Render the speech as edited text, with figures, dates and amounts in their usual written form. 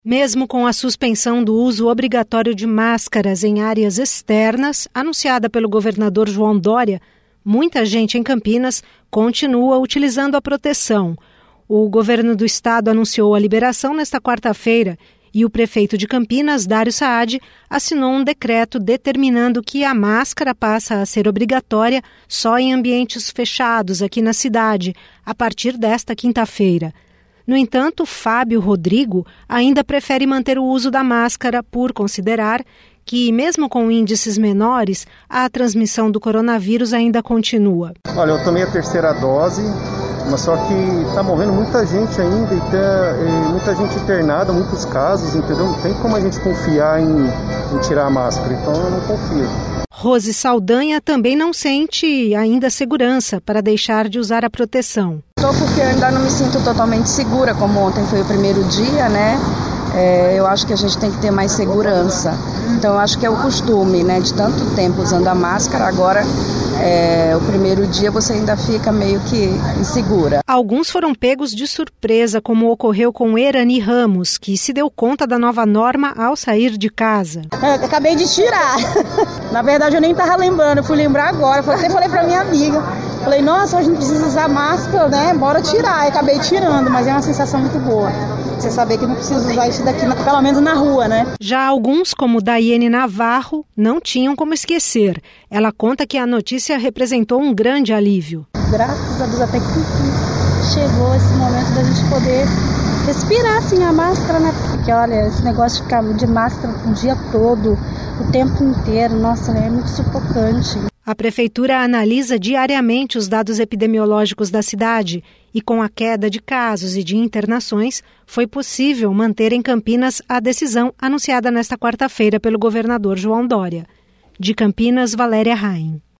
Mesmo com a suspensão do uso obrigatório de máscaras em áreas externas, anunciada pelo governador João Dória, muita gente em Campinas continua utilizando a proteção. O governo do estado anunciou a liberação nesta quarta-feira e o prefeito de Campinas, Dário Saad, assinou um decreto determinando que a máscara passa a ser obrigatória só em ambientes fechados aqui na cidade, a partir desta quinta-feira. No entanto, Fábio Rodrigo ainda prefere manter o uso da máscara por considerar que, mesmo com índices menores, a transmissão do coronavírus ainda continua. Olha, eu tomei a terceira dose, mas só que está morrendo muita gente ainda e muita gente internada, muitos casos, entendeu? Não tem como a gente confiar em tirar a máscara, então eu não confio. Rose Saldanha também não sente ainda segurança para deixar de usar a proteção. Porque eu ainda não me sinto totalmente segura, como ontem foi o primeiro dia, né? Eu acho que a gente tem que ter mais segurança. Então, eu acho que é o costume, né? De tanto tempo usando a máscara, agora o primeiro dia você ainda fica meio que insegura. Alguns foram pegos de surpresa, como ocorreu com Erani Ramos, que se deu conta da nova norma ao sair de casa. Eu acabei de tirar. Na verdade, eu nem estava lembrando, eu fui lembrar agora. Eu até falei para minha amiga. Falei, nossa, a gente precisa usar máscara, né? Bora tirar. Eu acabei tirando, mas é uma sensação muito boa. Você saber que não precisa usar isso daqui, pelo menos na rua, né? Já alguns, como Daiane Navarro, não tinham como esquecer. Ela conta que a notícia representou um grande alívio. Graças a Deus, até que chegou esse momento da gente poder respirar sem a máscara, né? Porque, olha, esse negócio de ficar de máscara o dia todo, o tempo inteiro, nossa, é muito sufocante. A prefeitura analisa diariamente os dados epidemiológicos da cidade e, com a queda de casos e de internações, foi possível manter em Campinas a decisão anunciada nesta quarta-feira pelo governador João Dória. De Campinas, Valéria Raim.